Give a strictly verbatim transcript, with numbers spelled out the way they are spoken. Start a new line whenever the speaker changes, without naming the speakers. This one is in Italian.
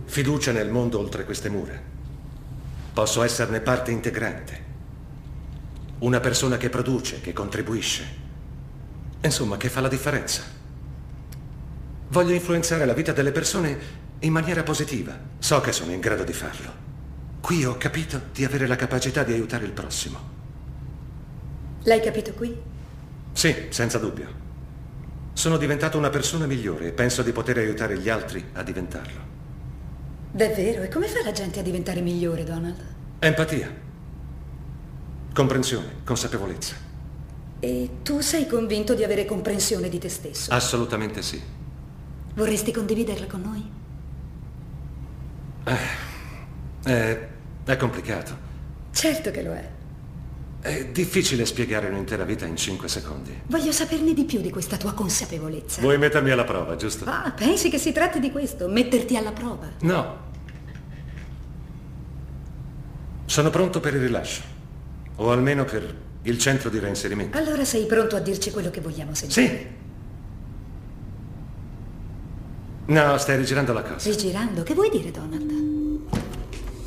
Fiducia nel mondo oltre queste mura. Posso esserne parte integrante. Una persona che produce, che contribuisce. Insomma, che fa la differenza. Voglio influenzare la vita delle persone in maniera positiva. So che sono in grado di farlo. Qui ho capito di avere la capacità di aiutare il prossimo.
L'hai capito qui?
Sì, senza dubbio. Sono diventato una persona migliore e penso di poter aiutare gli altri a diventarlo.
Davvero? E come fa la gente a diventare migliore, Donald?
Empatia. Comprensione, consapevolezza.
E tu sei convinto di avere comprensione di te stesso?
Assolutamente sì.
Vorresti condividerla con noi?
Eh, è, è complicato.
Certo che lo è.
È difficile spiegare un'intera vita in cinque secondi.
Voglio saperne di più di questa tua consapevolezza.
Vuoi mettermi alla prova, giusto?
Ah, pensi che si tratti di questo? Metterti alla prova?
No. Sono pronto per il rilascio. O almeno per il centro di reinserimento.
Allora sei pronto a dirci quello che vogliamo sentire?
Sì. No, stai rigirando la cosa.
Rigirando? Che vuoi dire, Donald?